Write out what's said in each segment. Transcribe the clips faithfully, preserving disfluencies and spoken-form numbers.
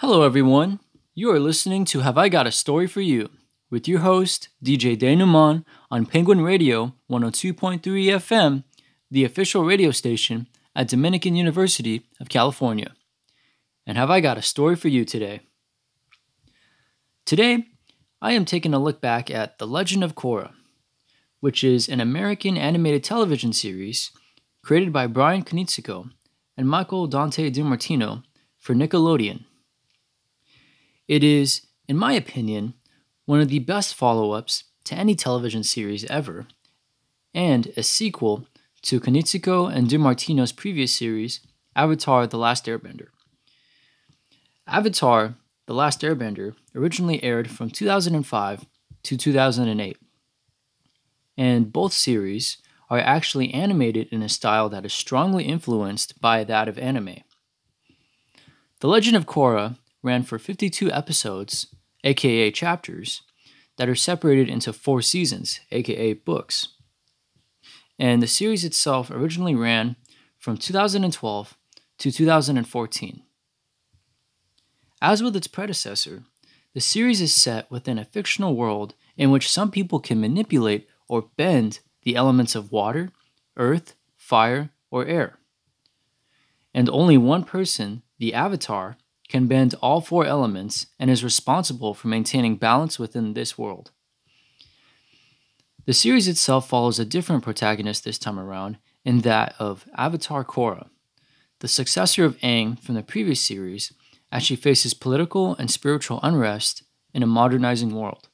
Hello, everyone. You are listening to Have I Got a Story for You with your host, D J Denouman, on Penguin Radio one oh two point three F M, the official radio station at Dominican University of California. And have I got a story for you today? Today, I am taking a look back at The Legend of Korra, which is an American animated television series created by Brian Konietzko and Michael Dante DiMartino for Nickelodeon. It is, in my opinion, one of the best follow-ups to any television series ever, and a sequel to Konietzko and DiMartino's previous series, Avatar: The Last Airbender. Avatar: The Last Airbender originally aired from two thousand five to two thousand eight, and both series are actually animated in a style that is strongly influenced by that of anime. The Legend of Korra ran for fifty-two episodes, aka chapters, that are separated into four seasons, aka books. And the series itself originally ran from two thousand twelve to two thousand fourteen. As with its predecessor, the series is set within a fictional world in which some people can manipulate or bend the elements of water, earth, fire, or air. And only one person, the Avatar, can bend all four elements and is responsible for maintaining balance within this world. The series itself follows a different protagonist this time around, in that of Avatar Korra, the successor of Aang from the previous series, as she faces political and spiritual unrest in a modernizing world.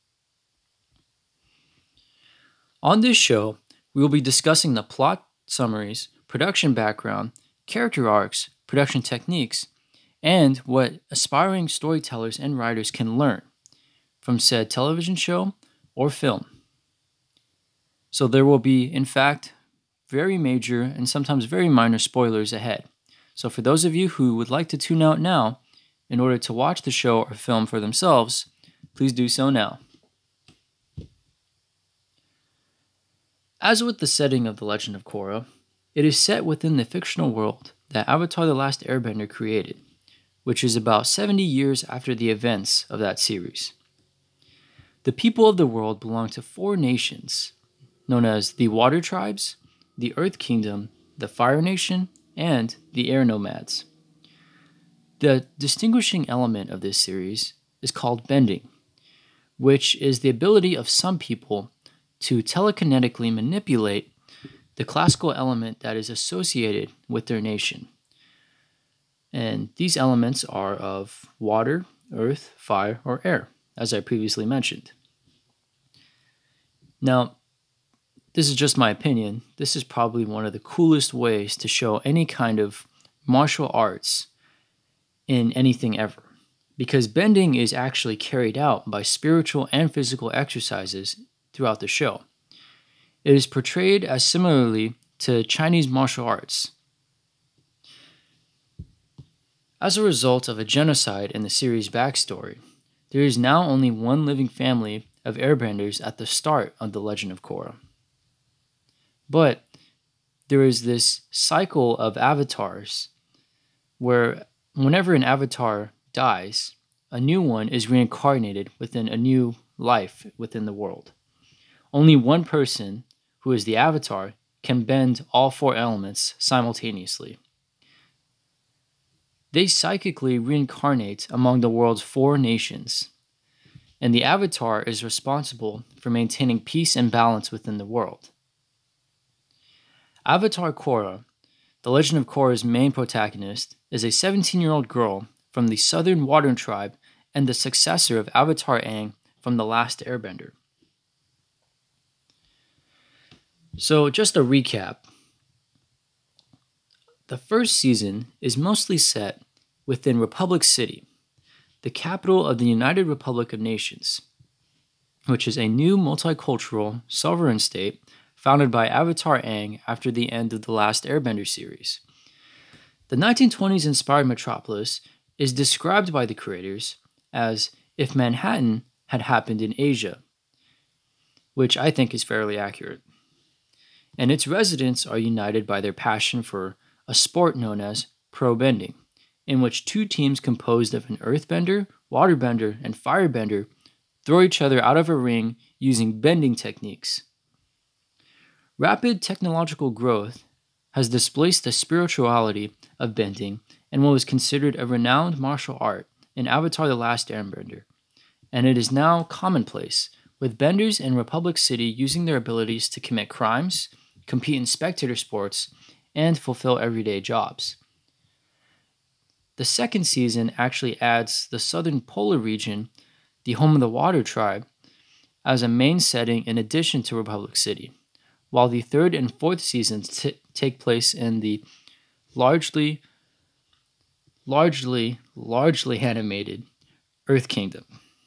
On this show, we will be discussing the plot summaries, production background, character arcs, production techniques, and what aspiring storytellers and writers can learn from said television show or film. So there will be, in fact, very major and sometimes very minor spoilers ahead. So for those of you who would like to tune out now in order to watch the show or film for themselves, please do so now. As with the setting of The Legend of Korra, it is set within the fictional world that Avatar: The Last Airbender created, which is about seventy years after the events of that series. The people of the world belong to four nations, known as the Water Tribes, the Earth Kingdom, the Fire Nation, and the Air Nomads. The distinguishing element of this series is called bending, which is the ability of some people to telekinetically manipulate the classical element that is associated with their nation. And these elements are of water, earth, fire, or air, as I previously mentioned. Now, this is just my opinion. This is probably one of the coolest ways to show any kind of martial arts in anything ever, because bending is actually carried out by spiritual and physical exercises throughout the show. It is portrayed as similarly to Chinese martial arts. As a result of a genocide in the series' backstory, there is now only one living family of airbenders at the start of The Legend of Korra. But there is this cycle of avatars where whenever an avatar dies, a new one is reincarnated within a new life within the world. Only one person, who is the avatar, can bend all four elements simultaneously. They psychically reincarnate among the world's four nations, and the Avatar is responsible for maintaining peace and balance within the world. Avatar Korra, The Legend of Korra's main protagonist, is a seventeen-year-old girl from the Southern Water Tribe and the successor of Avatar Aang from The Last Airbender. So just a recap. The first season is mostly set within Republic City, the capital of the United Republic of Nations, which is a new multicultural sovereign state founded by Avatar Aang after the end of the Last Airbender series. The nineteen twenties inspired metropolis is described by the creators as if Manhattan had happened in Asia, which I think is fairly accurate. And its residents are united by their passion for a sport known as pro bending, in which two teams composed of an earthbender, waterbender, and firebender throw each other out of a ring using bending techniques. Rapid technological growth has displaced the spirituality of bending and what was considered a renowned martial art in Avatar: The Last Airbender, and it is now commonplace, with benders in Republic City using their abilities to commit crimes, compete in spectator sports, and fulfill everyday jobs. The second season actually adds the southern polar region, the home of the Water Tribe, as a main setting in addition to Republic City, while the third and fourth seasons t- take place in the largely, largely, largely animated Earth Kingdom.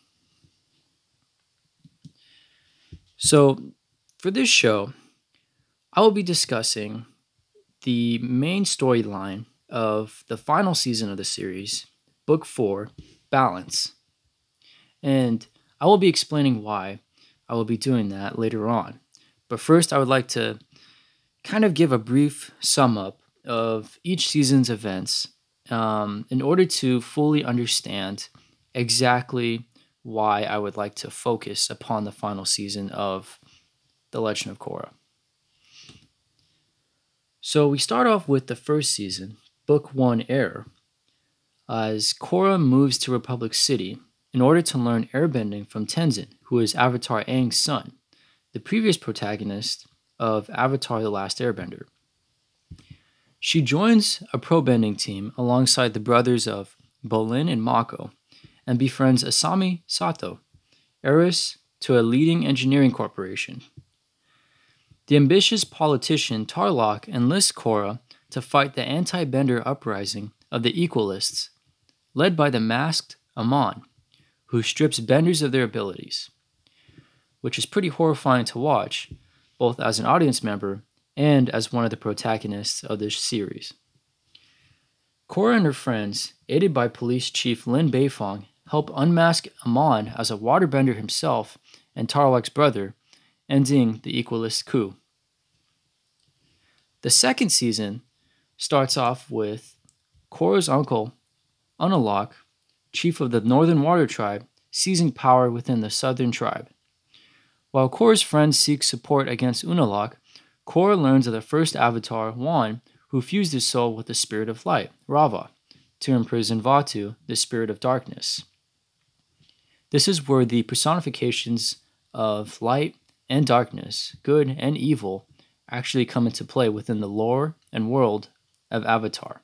So, for this show, I will be discussing the main storyline of the final season of the series, Book four, Balance. And I will be explaining why I will be doing that later on. But first, I would like to kind of give a brief sum up of each season's events um, in order to fully understand exactly why I would like to focus upon the final season of The Legend of Korra. So we start off with the first season, Book one, Air, as Korra moves to Republic City in order to learn airbending from Tenzin, who is Avatar Aang's son, the previous protagonist of Avatar: The Last Airbender. She joins a pro-bending team alongside the brothers of Bolin and Mako, and befriends Asami Sato, heiress to a leading engineering corporation. The ambitious politician Tarlok enlists Korra to fight the anti-bender uprising of the Equalists, led by the masked Amon, who strips benders of their abilities, which is pretty horrifying to watch, both as an audience member and as one of the protagonists of this series. Korra and her friends, aided by Police Chief Lin Beifong, help unmask Amon as a waterbender himself and Tarlok's brother, ending the Equalist coup. The second season starts off with Korra's uncle, Unalaq, chief of the Northern Water Tribe, seizing power within the Southern Tribe. While Korra's friends seek support against Unalaq, Korra learns of the first Avatar, Wan, who fused his soul with the Spirit of Light, Rava, to imprison Vatu, the Spirit of Darkness. This is where the personifications of light and darkness, good and evil, actually come into play within the lore and world of Avatar.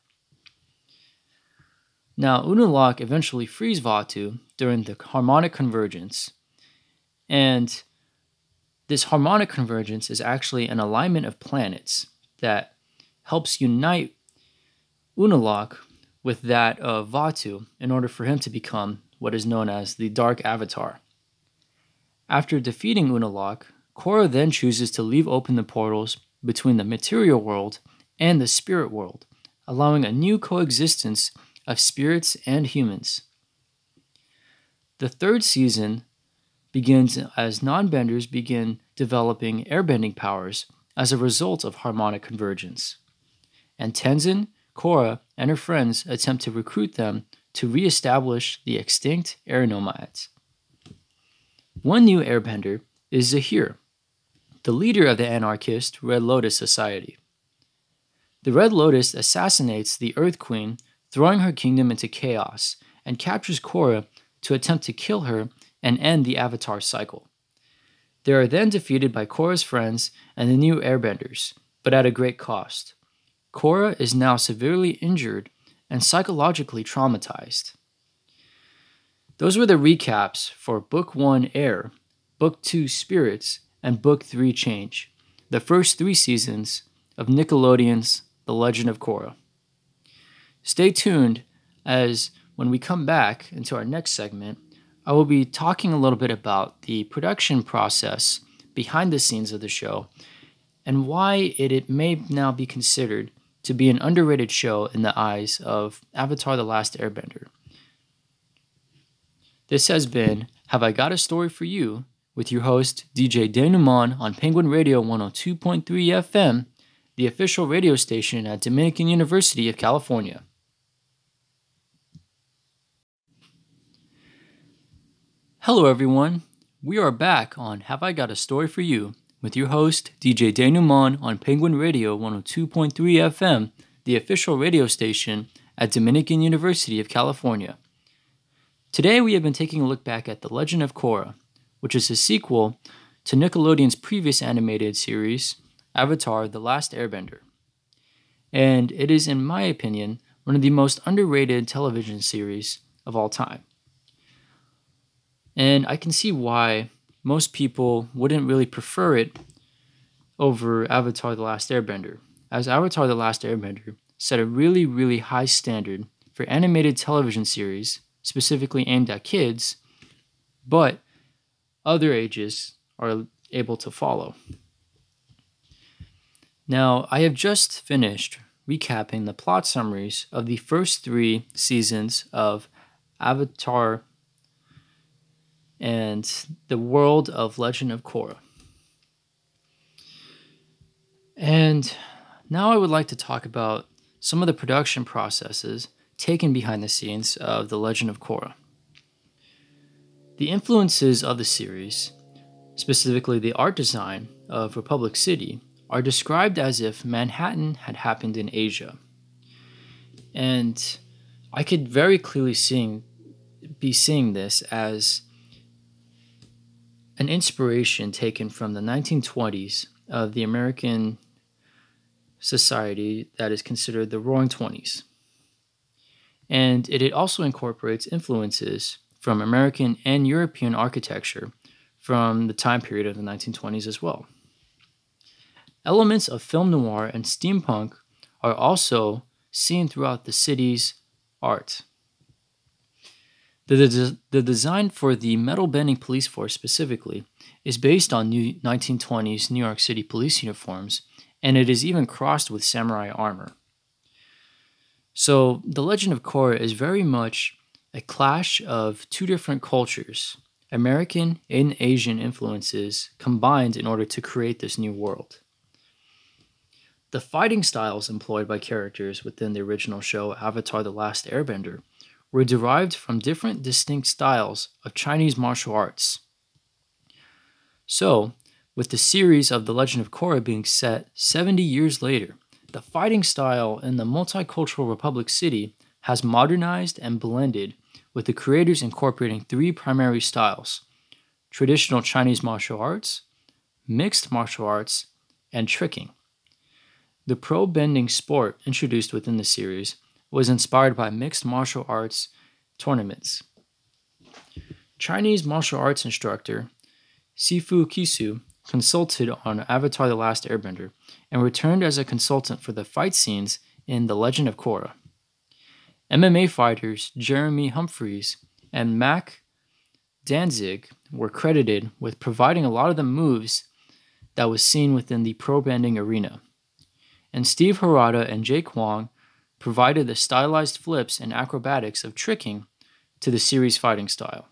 Now, Unalaq eventually frees Vatu during the harmonic convergence, and this harmonic convergence is actually an alignment of planets that helps unite Unalaq with that of Vatu in order for him to become what is known as the Dark Avatar. After defeating Unalaq, Korra then chooses to leave open the portals between the material world and the spirit world, allowing a new coexistence of spirits and humans. The third season begins as non-benders begin developing airbending powers as a result of harmonic convergence, and Tenzin, Korra, and her friends attempt to recruit them to re-establish the extinct air nomads. One new airbender is Zahir, the leader of the anarchist Red Lotus Society. The Red Lotus assassinates the Earth Queen, throwing her kingdom into chaos, and captures Korra to attempt to kill her and end the Avatar cycle. They are then defeated by Korra's friends and the new airbenders, but at a great cost. Korra is now severely injured and psychologically traumatized. Those were the recaps for Book one, Air, Book two, Spirits, and Book three, Change, the first three seasons of Nickelodeon's The Legend of Korra. Stay tuned, as when we come back into our next segment, I will be talking a little bit about the production process behind the scenes of the show and why it, it may now be considered to be an underrated show in the eyes of Avatar: The Last Airbender. This has been Have I Got a Story for You with your host, D J Denouman on Penguin Radio one oh two point three F M, the official radio station at Dominican University of California. Hello, everyone. We are back on Have I Got a Story for You with your host, D J Denouman on Penguin Radio one oh two point three F M, the official radio station at Dominican University of California. Today, we have been taking a look back at The Legend of Korra, which is a sequel to Nickelodeon's previous animated series, Avatar: The Last Airbender. And it is, in my opinion, one of the most underrated television series of all time. And I can see why most people wouldn't really prefer it over Avatar: The Last Airbender, as Avatar: The Last Airbender set a really, really high standard for animated television series, specifically aimed at kids, but other ages are able to follow. Now, I have just finished recapping the plot summaries of the first three seasons of Avatar and the World of Legend of Korra. And now I would like to talk about some of the production processes taken behind the scenes of The Legend of Korra. The influences of the series, specifically the art design of Republic City, are described as if Manhattan had happened in Asia. And I could very clearly seeing, be seeing this as an inspiration taken from the nineteen twenties of the American society that is considered the Roaring Twenties. And it also incorporates influences from American and European architecture from the time period of the nineteen twenties as well. Elements of film noir and steampunk are also seen throughout the city's art. The, the, the design for the metal-bending police force specifically is based on new nineteen twenties New York City police uniforms, and it is even crossed with samurai armor. So, The Legend of Korra is very much a clash of two different cultures, American and Asian influences combined in order to create this new world. The fighting styles employed by characters within the original show Avatar: The Last Airbender were derived from different distinct styles of Chinese martial arts. So, with the series of The Legend of Korra being set seventy years later, the fighting style in the multicultural Republic City has modernized and blended, with the creators incorporating three primary styles: traditional Chinese martial arts, mixed martial arts, and tricking. The pro-bending sport introduced within the series was inspired by mixed martial arts tournaments. Chinese martial arts instructor Sifu Kisu consulted on Avatar: The Last Airbender and returned as a consultant for the fight scenes in The Legend of Korra. M M A fighters Jeremy Humphreys and Mac Danzig were credited with providing a lot of the moves that was seen within the pro-bending arena. And Steve Harada and Jake Wong provided the stylized flips and acrobatics of tricking to the series' fighting style.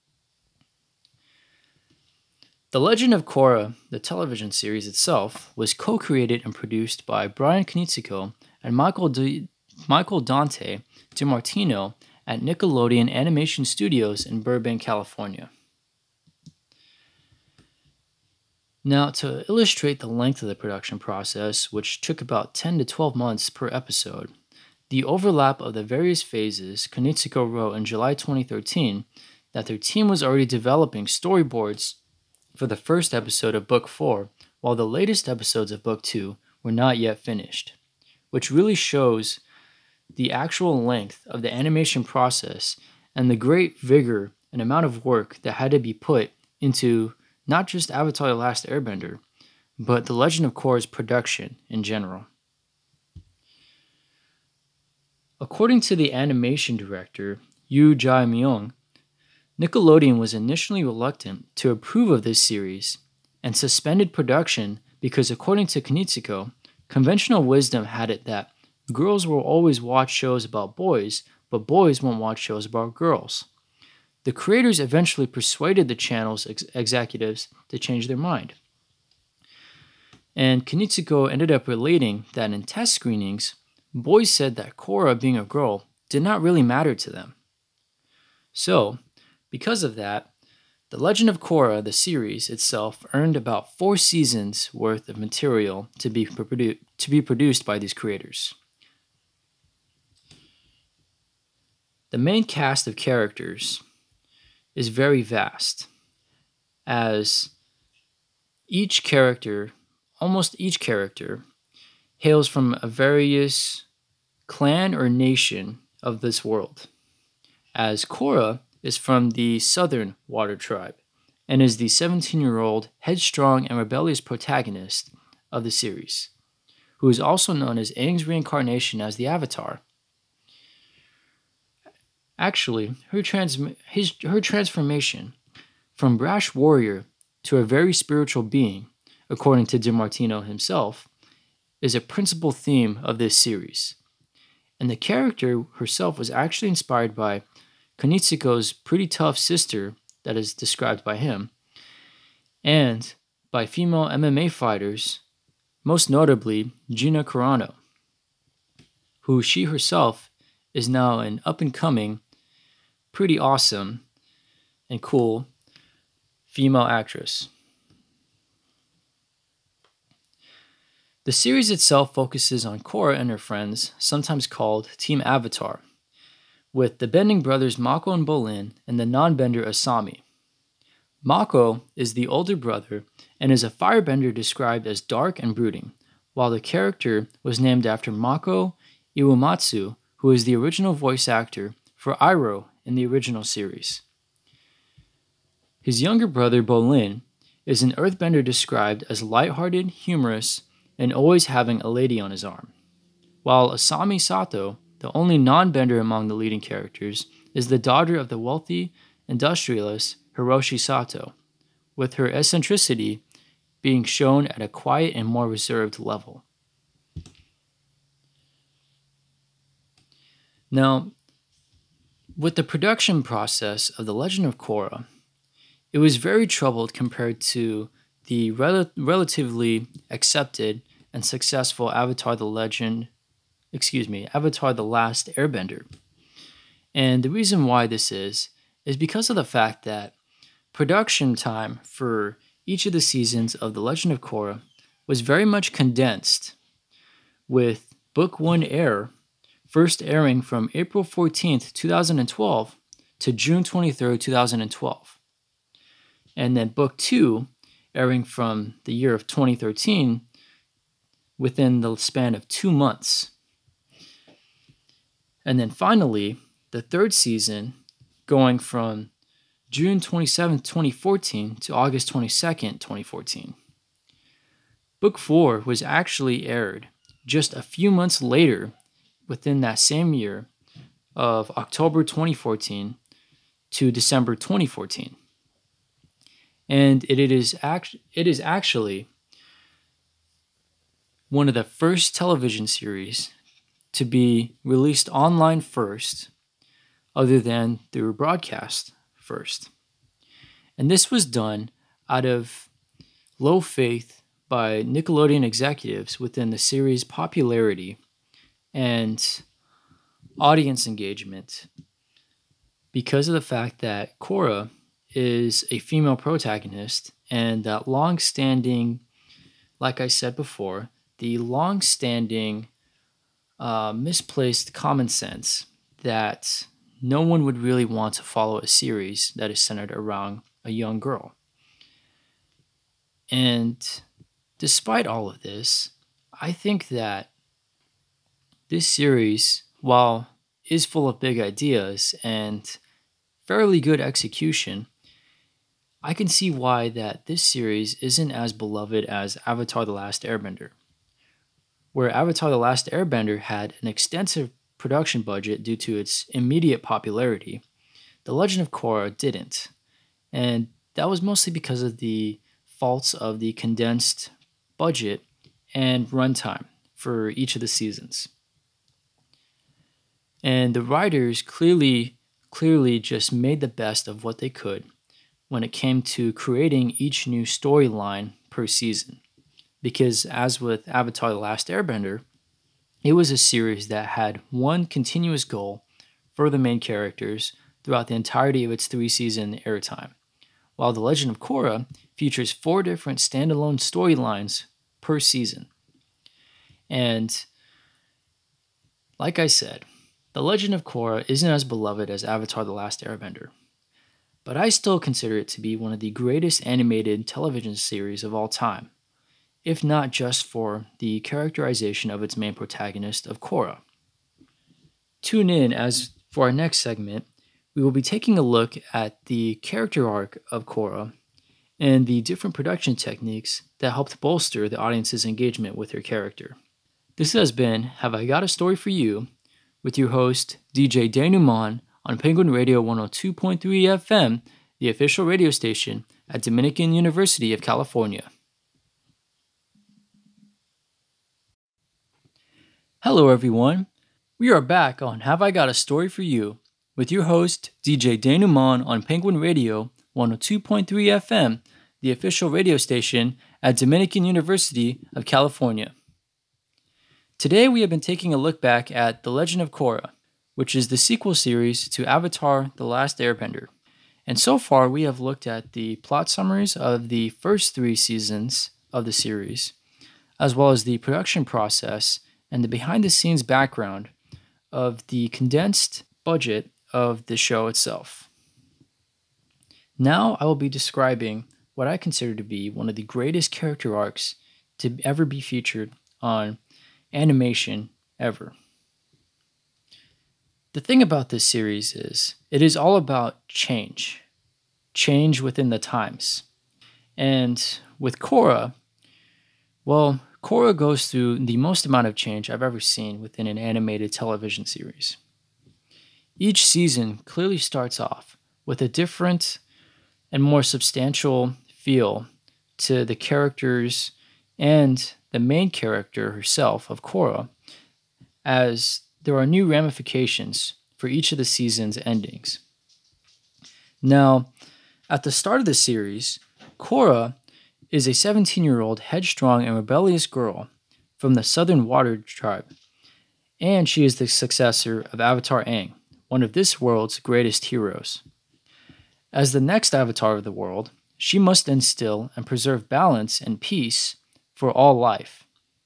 The Legend of Korra, the television series itself, was co-created and produced by Brian Konietzko and Michael, D- Michael Dante DiMartino at Nickelodeon Animation Studios in Burbank, California. Now, to illustrate the length of the production process, which took about ten to twelve months per episode, the overlap of the various phases, Konietzko wrote in July twenty thirteen that their team was already developing storyboards for the first episode of Book four, while the latest episodes of Book two were not yet finished, which really shows the actual length of the animation process and the great vigor and amount of work that had to be put into not just Avatar: The Last Airbender, but The Legend of Korra's production in general. According to the animation director, Yu Jae-myung, Nickelodeon was initially reluctant to approve of this series and suspended production because, according to Konietzko, conventional wisdom had it that girls will always watch shows about boys, but boys won't watch shows about girls. The creators eventually persuaded the channel's ex- executives to change their mind. And Konietzko ended up relating that in test screenings, boys said that Korra being a girl did not really matter to them. So, because of that, The Legend of Korra, the series itself, earned about four seasons worth of material to be, produ- to be produced by these creators. The main cast of characters is very vast, as each character, almost each character, hails from a various clan or nation of this world, as Korra is from the Southern Water Tribe and is the seventeen-year-old headstrong and rebellious protagonist of the series, who is also known as Aang's reincarnation as the Avatar. Actually, her, trans- his, her transformation from brash warrior to a very spiritual being, according to DiMartino himself, is a principal theme of this series. And the character herself was actually inspired by Koníchiko's pretty tough sister that is described by him, and by female M M A fighters, most notably Gina Carano, who she herself is now an up-and-coming, pretty awesome and cool female actress. The series itself focuses on Korra and her friends, sometimes called Team Avatar, with the bending brothers Mako and Bolin and the non-bender Asami. Mako is the older brother and is a firebender described as dark and brooding, while the character was named after Mako Iwamatsu, who is the original voice actor for Iroh in the original series. His younger brother Bolin is an earthbender described as lighthearted, humorous, and always having a lady on his arm, while Asami Sato, the only non-bender among the leading characters, is the daughter of the wealthy industrialist Hiroshi Sato, with her eccentricity being shown at a quiet and more reserved level. Now, with the production process of The Legend of Korra, it was very troubled compared to the rel- relatively accepted and successful Avatar The Legend excuse me, Avatar The Last Airbender. And the reason why this is, is because of the fact that production time for each of the seasons of The Legend of Korra was very much condensed, with Book one Air first airing from April fourteenth, twenty twelve to June twenty-third, twenty twelve. And then Book two airing from the year of twenty thirteen within the span of two months. And then finally, the third season going from June twenty-seventh, twenty fourteen to August twenty-second, twenty fourteen. Book four was actually aired just a few months later within that same year of October twenty fourteen to December twenty fourteen. And it, it, is act, it is actually one of the first television series to be released online first, other than through broadcast first. And this was done out of low faith by Nickelodeon executives within the series' popularity and audience engagement, because of the fact that Korra is a female protagonist and that long-standing, like I said before, the long-standing Uh, misplaced common sense that no one would really want to follow a series that is centered around a young girl. And despite all of this, I think that this series, while is full of big ideas and fairly good execution, I can see why that this series isn't as beloved as Avatar The Last Airbender, where Avatar The Last Airbender had an extensive production budget due to its immediate popularity. The Legend of Korra didn't, and that was mostly because of the faults of the condensed budget and runtime for each of the seasons. And the writers clearly, clearly just made the best of what they could when it came to creating each new storyline per season. Because as with Avatar The Last Airbender, it was a series that had one continuous goal for the main characters throughout the entirety of its three-season airtime, while The Legend of Korra features four different standalone storylines per season. And like I said, The Legend of Korra isn't as beloved as Avatar: The Last Airbender, but I still consider it to be one of the greatest animated television series of all time, if not just for the characterization of its main protagonist of Korra. Tune in as for our next segment, we will be taking a look at the character arc of Korra and the different production techniques that helped bolster the audience's engagement with her character. This has been Have I Got a Story for You with your host, D J Denouman, on Penguin Radio one oh two point three F M, the official radio station at Dominican University of California. Hello everyone, we are back on Have I Got a Story for You with your host, D J Denouman, on Penguin Radio one oh two point three F M, the official radio station at Dominican University of California. Today we have been taking a look back at The Legend of Korra, which is the sequel series to Avatar: The Last Airbender. And so far we have looked at the plot summaries of the first three seasons of the series, as well as the production process and the behind-the-scenes background of the condensed budget of the show itself. Now I will be describing what I consider to be one of the greatest character arcs to ever be featured on animation ever. The thing about this series is it is all about change, change within the times. And with Korra, well, Korra goes through the most amount of change I've ever seen within an animated television series. Each season clearly starts off with a different and more substantial feel to the characters and the main character herself of Korra, as there are new ramifications for each of the season's endings. Now, at the start of the series, Korra is a seventeen-year-old headstrong and rebellious girl from the Southern Water Tribe, and she is the successor of Avatar Aang, one of this world's greatest heroes. As the next Avatar of the world, she must instill and preserve balance and peace for all life.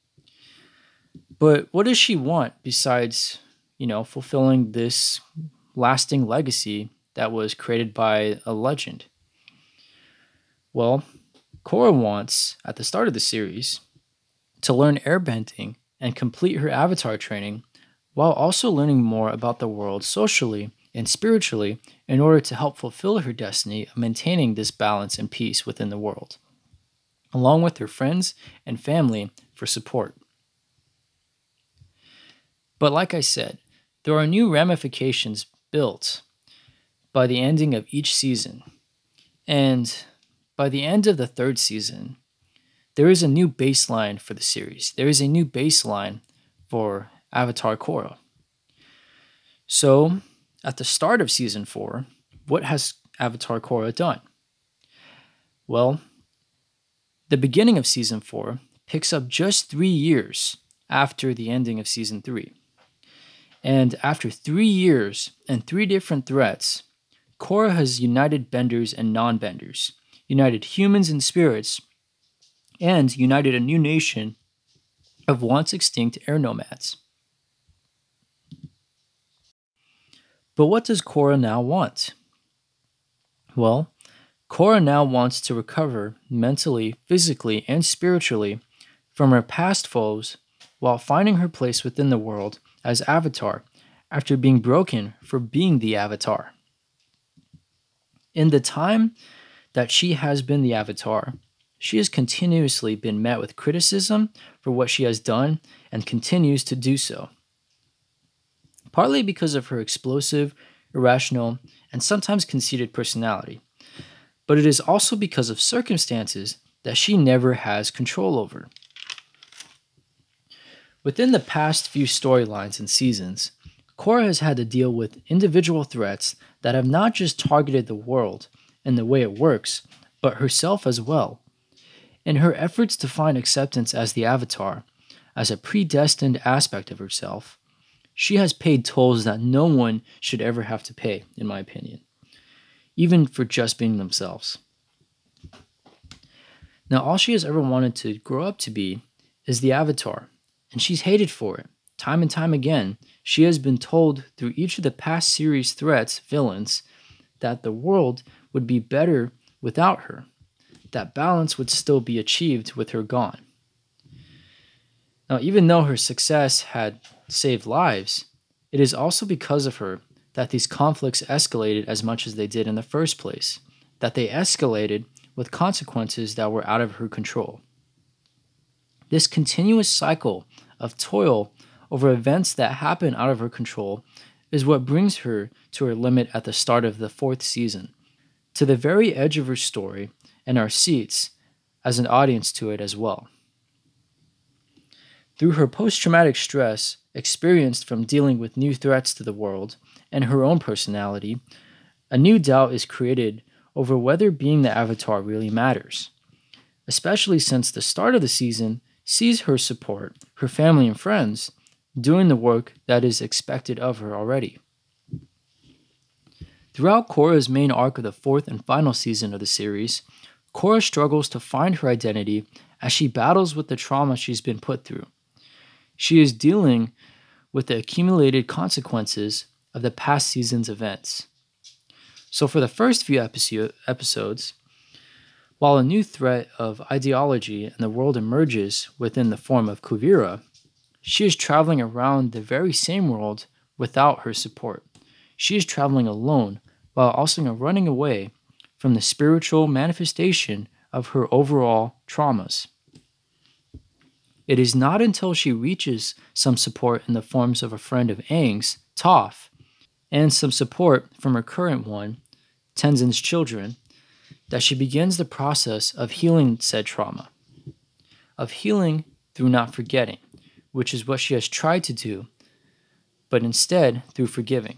But what does she want besides, you know, fulfilling this lasting legacy that was created by a legend? Well, Korra wants, at the start of the series, to learn airbending and complete her avatar training while also learning more about the world socially and spiritually in order to help fulfill her destiny of maintaining this balance and peace within the world, along with her friends and family for support. But like I said, there are new ramifications built by the ending of each season, and by the end of the third season, there is a new baseline for the series. There is a new baseline for Avatar Korra. So, at the start of season four, what has Avatar Korra done? Well, the beginning of season four picks up just three years after the ending of season three. And after three years and three different threats, Korra has united benders and non-benders, united humans and spirits, and united a new nation of once extinct air nomads. But what does Korra now want? Well, Korra now wants to recover mentally, physically, and spiritually from her past foes while finding her place within the world as Avatar after being broken for being the Avatar. In the time that she has been the Avatar, she has continuously been met with criticism for what she has done and continues to do so. Partly because of her explosive, irrational, and sometimes conceited personality, but it is also because of circumstances that she never has control over. Within the past few storylines and seasons, Korra has had to deal with individual threats that have not just targeted the world and the way it works, but herself as well. In her efforts to find acceptance as the Avatar, as a predestined aspect of herself, she has paid tolls that no one should ever have to pay, in my opinion, even for just being themselves. Now, all she has ever wanted to grow up to be is the Avatar, and she's hated for it. Time and time again, she has been told through each of the past series threats, villains, that the world would be better without her, that balance would still be achieved with her gone. Now, even though her success had saved lives, it is also because of her that these conflicts escalated as much as they did in the first place, that they escalated with consequences that were out of her control. This continuous cycle of toil over events that happen out of her control is what brings her to her limit at the start of the fourth season, to the very edge of her story and our seats as an audience to it as well. Through her post-traumatic stress experienced from dealing with new threats to the world and her own personality, a new doubt is created over whether being the Avatar really matters, especially since the start of the season sees her support her family and friends doing the work that is expected of her already. Throughout Korra's main arc of the fourth and final season of the series, Korra struggles to find her identity as she battles with the trauma she's been put through. She is dealing with the accumulated consequences of the past season's events. So for the first few episode, episodes, while a new threat of ideology in the world emerges within the form of Kuvira, she is traveling around the very same world without her support. She is traveling alone while also running away from the spiritual manifestation of her overall traumas. It is not until she reaches some support in the forms of a friend of Aang's, Toph, and some support from her current one, Tenzin's children, that she begins the process of healing said trauma, of healing through not forgetting, which is what she has tried to do, but instead through forgiving.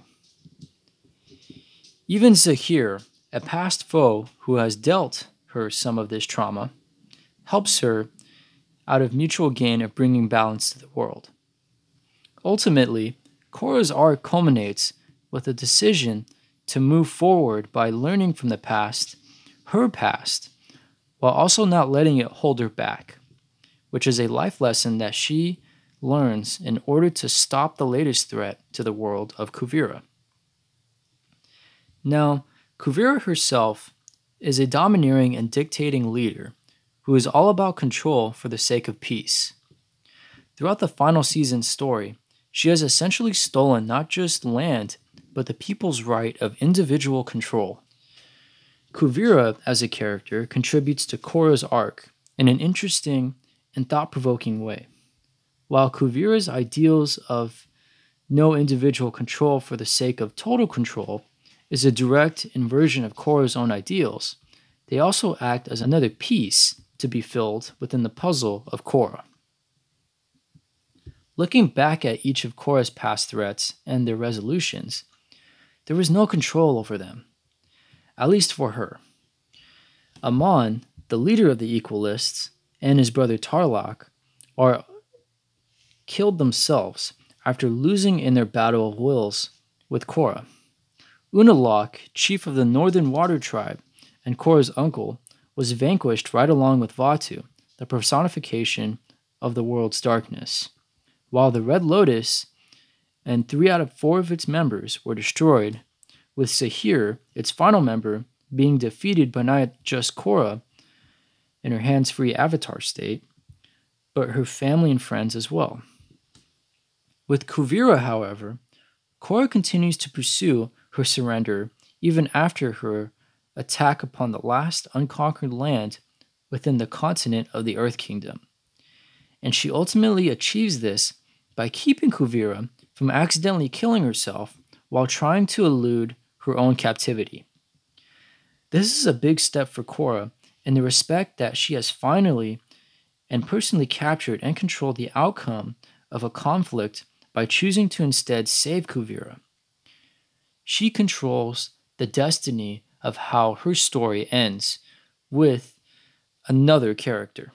Even Zahir, a past foe who has dealt her some of this trauma, helps her out of mutual gain of bringing balance to the world. Ultimately, Korra's arc culminates with a decision to move forward by learning from the past, her past, while also not letting it hold her back, which is a life lesson that she learns in order to stop the latest threat to the world of Kuvira. Now, Kuvira herself is a domineering and dictating leader who is all about control for the sake of peace. Throughout the final season's story, she has essentially stolen not just land, but the people's right of individual control. Kuvira, as a character, contributes to Korra's arc in an interesting and thought-provoking way. While Kuvira's ideals of no individual control for the sake of total control is a direct inversion of Korra's own ideals, they also act as another piece to be filled within the puzzle of Korra. Looking back at each of Korra's past threats and their resolutions, there was no control over them, at least for her. Amon, the leader of the Equalists, and his brother Tarlok are killed themselves after losing in their battle of wills with Korra. Unalaq, chief of the Northern Water Tribe and Korra's uncle, was vanquished right along with Vaatu, the personification of the world's darkness, while the Red Lotus and three out of four of its members were destroyed, with Zahir, its final member, being defeated by not just Korra in her hands-free avatar state, but her family and friends as well. With Kuvira, however, Korra continues to pursue her surrender even after her attack upon the last unconquered land within the continent of the Earth Kingdom. And she ultimately achieves this by keeping Kuvira from accidentally killing herself while trying to elude her own captivity. This is a big step for Korra in the respect that she has finally and personally captured and controlled the outcome of a conflict by choosing to instead save Kuvira. She controls the destiny of how her story ends with another character.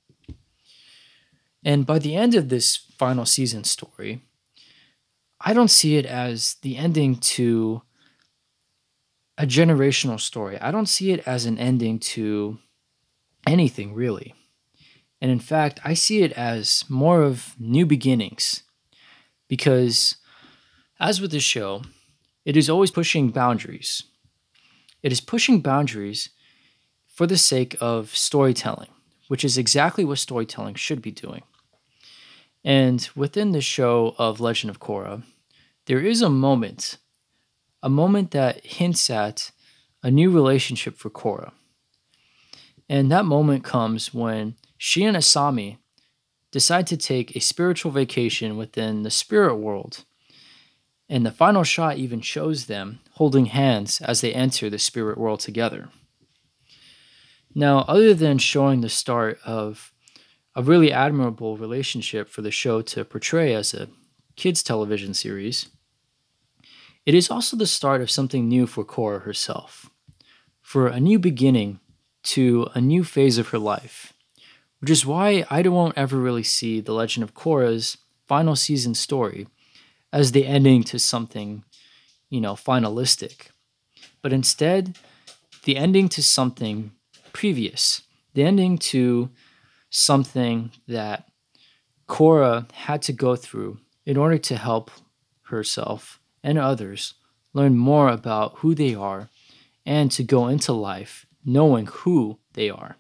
And by the end of this final season story, I don't see it as the ending to a generational story. I don't see it as an ending to anything really. And in fact, I see it as more of new beginnings because, as with the show, it is always pushing boundaries. It is pushing boundaries for the sake of storytelling, which is exactly what storytelling should be doing. And within the show of Legend of Korra, there is a moment, a moment that hints at a new relationship for Korra. And that moment comes when she and Asami decide to take a spiritual vacation within the spirit world. And the final shot even shows them holding hands as they enter the spirit world together. Now, other than showing the start of a really admirable relationship for the show to portray as a kids' television series, it is also the start of something new for Korra herself, for a new beginning to a new phase of her life, which is why I won't ever really see The Legend of Korra's final season story as the ending to something, you know, finalistic, but instead the ending to something previous, the ending to something that Korra had to go through in order to help herself and others learn more about who they are and to go into life knowing who they are.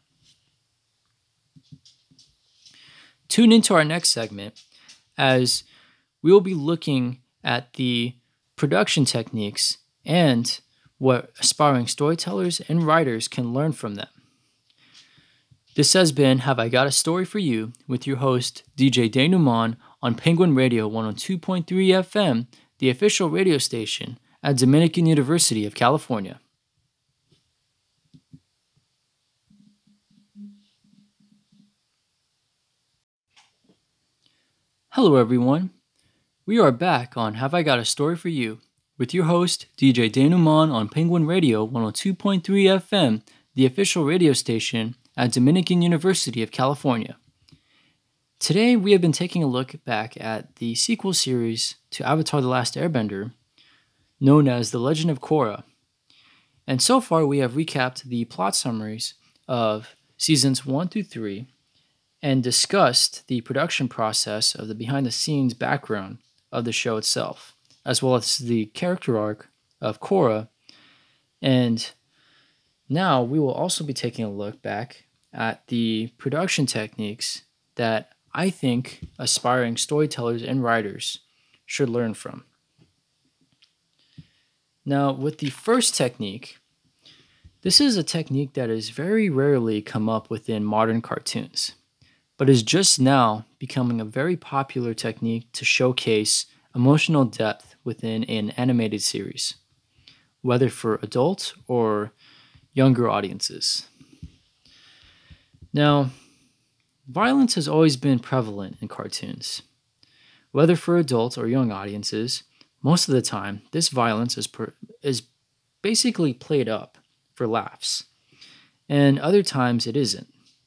Tune into our next segment as we will be looking at the production techniques and what aspiring storytellers and writers can learn from them. This has been Have I Got a Story for You with your host, D J Denouman on Penguin Radio one oh two point three F M, the official radio station at Dominican University of California. Hello, everyone. We are back on Have I Got a Story for You with your host, D J Denouman on Penguin Radio one oh two point three F M, the official radio station at Dominican University of California. Today, we have been taking a look back at the sequel series to Avatar The Last Airbender, known as The Legend of Korra. And so far, we have recapped the plot summaries of seasons one through three and discussed the production process of the behind-the-scenes background of the show itself, as well as the character arc of Korra. And now we will also be taking a look back at the production techniques that I think aspiring storytellers and writers should learn from. Now, with the first technique, this is a technique that is very rarely come up within modern cartoons, but is just now becoming a very popular technique to showcase emotional depth within an animated series, whether for adult or younger audiences. Now, violence has always been prevalent in cartoons. Whether for adult or young audiences, most of the time, this violence is, per- is basically played up for laughs, and other times it isn't.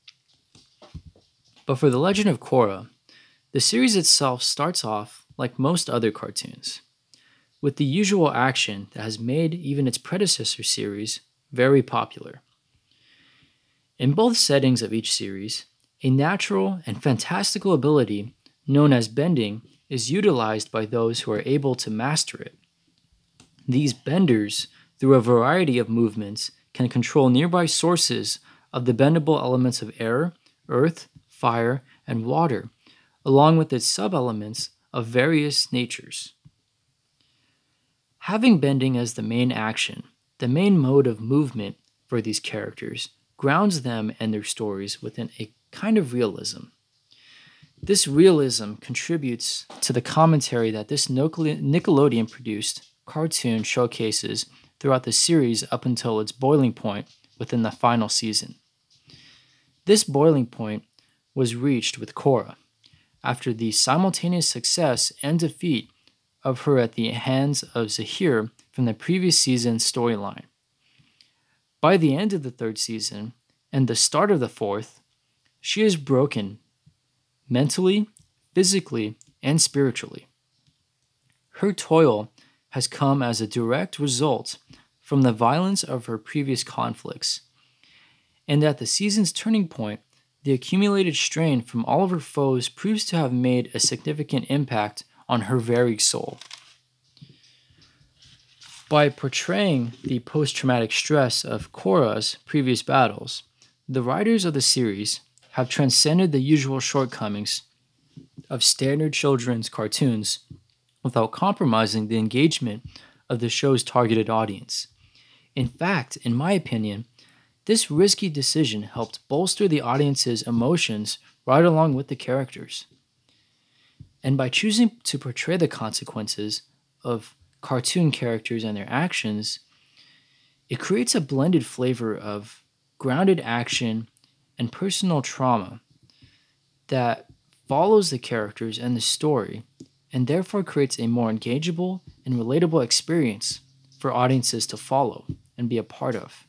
But for The Legend of Korra, the series itself starts off like most other cartoons, with the usual action that has made even its predecessor series very popular. In both settings of each series, a natural and fantastical ability known as bending is utilized by those who are able to master it. These benders, through a variety of movements, can control nearby sources of the bendable elements of air, earth, fire, and water, along with its sub-elements of various natures. Having bending as the main action, the main mode of movement for these characters, grounds them and their stories within a kind of realism. This realism contributes to the commentary that this Nickelodeon-produced cartoon showcases throughout the series up until its boiling point within the final season. This boiling point was reached with Korra, after the simultaneous success and defeat of her at the hands of Zahir from the previous season's storyline. By the end of the third season, and the start of the fourth, she is broken mentally, physically, and spiritually. Her toil has come as a direct result from the violence of her previous conflicts, and at the season's turning point, the accumulated strain from all of her foes proves to have made a significant impact on her very soul. By portraying the post-traumatic stress of Korra's previous battles, the writers of the series have transcended the usual shortcomings of standard children's cartoons without compromising the engagement of the show's targeted audience. In fact, in my opinion, this risky decision helped bolster the audience's emotions right along with the characters. And by choosing to portray the consequences of cartoon characters and their actions, it creates a blended flavor of grounded action and personal trauma that follows the characters and the story, and therefore creates a more engageable and relatable experience for audiences to follow and be a part of.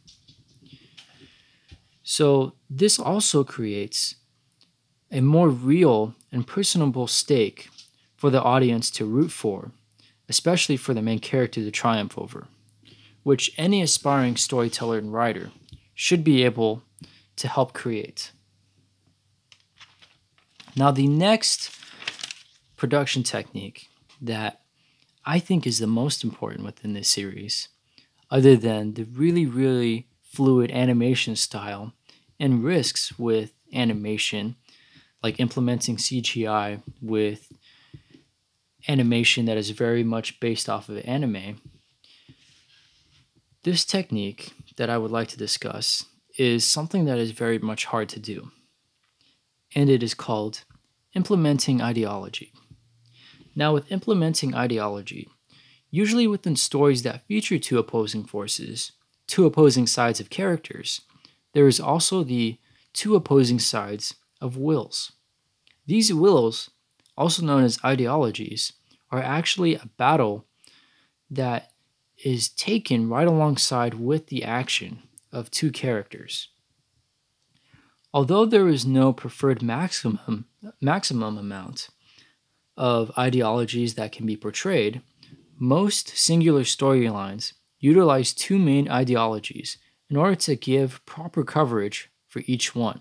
So this also creates a more real and personable stake for the audience to root for, especially for the main character to triumph over, which any aspiring storyteller and writer should be able to help create. Now, the next production technique that I think is the most important within this series, other than the really, really fluid animation style and risks with animation, like implementing C G I with animation that is very much based off of anime, this technique that I would like to discuss is something that is very much hard to do, and it is called implementing ideology. Now, with implementing ideology, usually within stories that feature two opposing forces, two opposing sides of characters, there is also the two opposing sides of wills. These wills, also known as ideologies, are actually a battle that is taken right alongside with the action of two characters. Although there is no preferred maximum, maximum amount of ideologies that can be portrayed, most singular storylines utilize two main ideologies in order to give proper coverage for each one.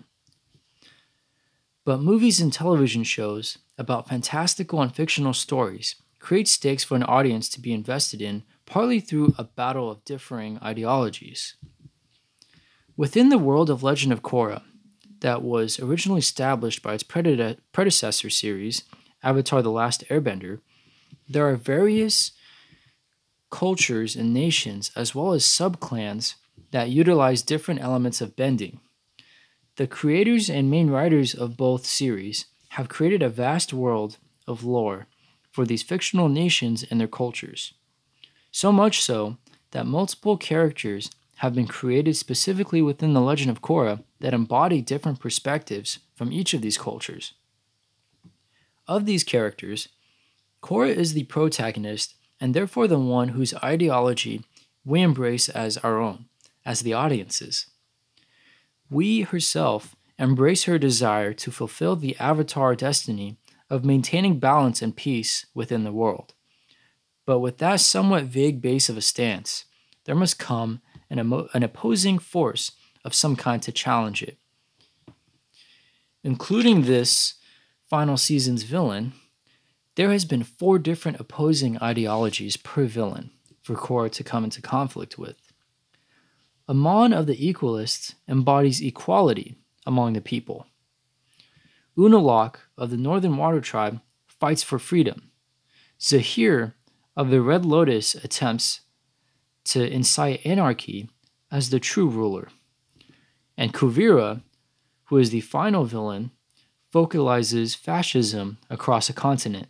But movies and television shows about fantastical and fictional stories create stakes for an audience to be invested in, partly through a battle of differing ideologies. Within the world of Legend of Korra, that was originally established by its prede- predecessor series, Avatar: The Last Airbender, there are various cultures and nations, as well as subclans, that utilize different elements of bending. The creators and main writers of both series have created a vast world of lore for these fictional nations and their cultures. So much so that multiple characters have been created specifically within the Legend of Korra that embody different perspectives from each of these cultures. Of these characters, Korra is the protagonist and therefore the one whose ideology we embrace as our own, as the audiences. We herself embrace her desire to fulfill the Avatar destiny of maintaining balance and peace within the world. But with that somewhat vague base of a stance, there must come an, emo- an opposing force of some kind to challenge it. Including this final season's villain, there has been four different opposing ideologies per villain for Korra to come into conflict with. Amon of the Equalists embodies equality among the people. Unalaq of the Northern Water Tribe fights for freedom. Zahir of the Red Lotus attempts to incite anarchy as the true ruler. And Kuvira, who is the final villain, focalizes fascism across a continent.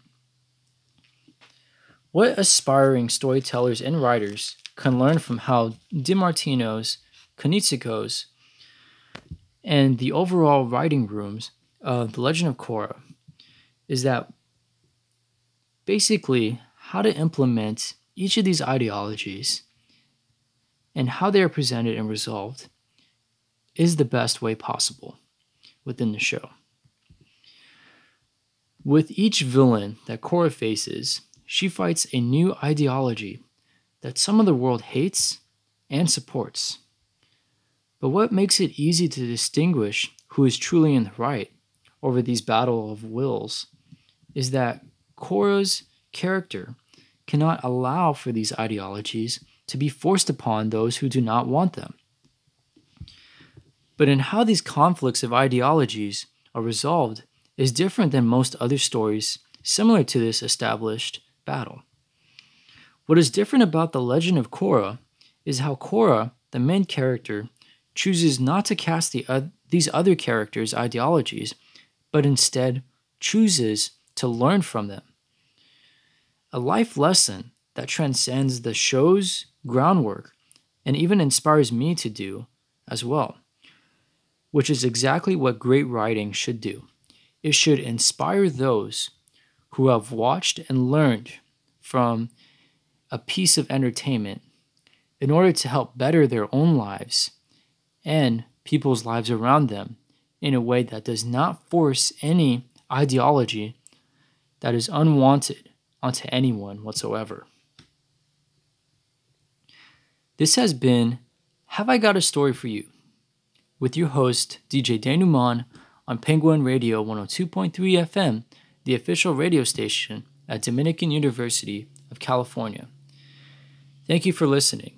What aspiring storytellers and writers can learn from how DiMartino's, Konietzko's, and the overall writing rooms of The Legend of Korra is that basically how to implement each of these ideologies and how they are presented and resolved is the best way possible within the show. With each villain that Korra faces, she fights a new ideology that some of the world hates and supports. But what makes it easy to distinguish who is truly in the right over these battle of wills is that Korra's character cannot allow for these ideologies to be forced upon those who do not want them. But in how these conflicts of ideologies are resolved is different than most other stories similar to this established battle. What is different about the legend of Korra is how Korra, the main character, chooses not to cast the, uh, these other characters' ideologies, but instead chooses to learn from them. A life lesson that transcends the show's groundwork and even inspires me to do as well, which is exactly what great writing should do. It should inspire those who have watched and learned from a piece of entertainment in order to help better their own lives and people's lives around them in a way that does not force any ideology that is unwanted onto anyone whatsoever. This has been Have I Got a Story for You? With your host, D J Denouman, on Penguin Radio one oh two point three F M, the official radio station at Dominican University of California. Thank you for listening.